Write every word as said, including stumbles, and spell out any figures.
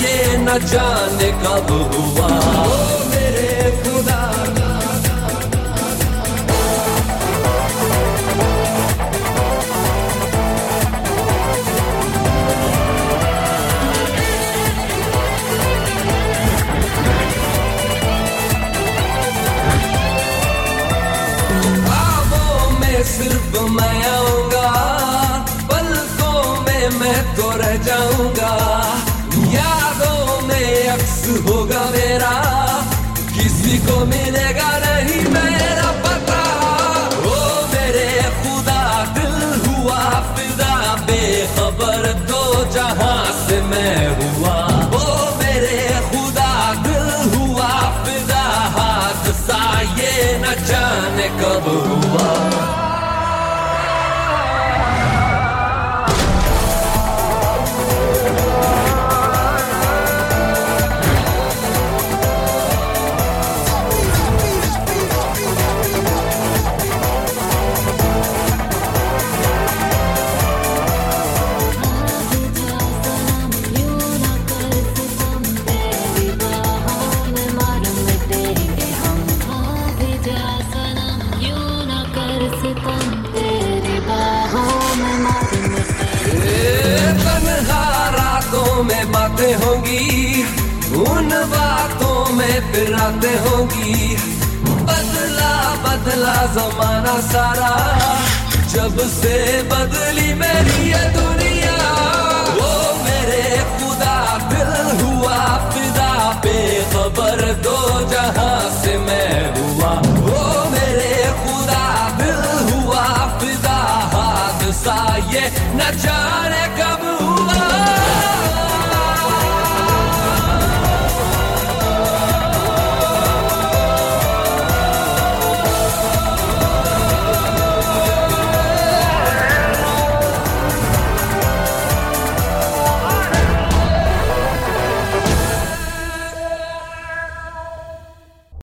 ये न जाने कब हुआ। ओ मेरे खुदा सिर्फ मैं आऊंगा, पलकों में मैं तो रह जाऊंगा, यादों में अक्स होगा मेरा, किसी को मिलेगा नहीं मेरा पता। ओ मेरे खुदा दिल हुआ फिदा, बेखबर दो जहां से मैं हुआ। ओ मेरे खुदा दिल हुआ फिदा, हादसा ये न जाने कब हुआ। में बातें होंगी, उन बातों में फिर रातें होंगी, बदला बदला जमाना सारा, जब से बदली मेरी ये दुनिया। वो मेरे खुदा दिल हुआ फिदा, बेखबर दो जहां से मैं हुआ।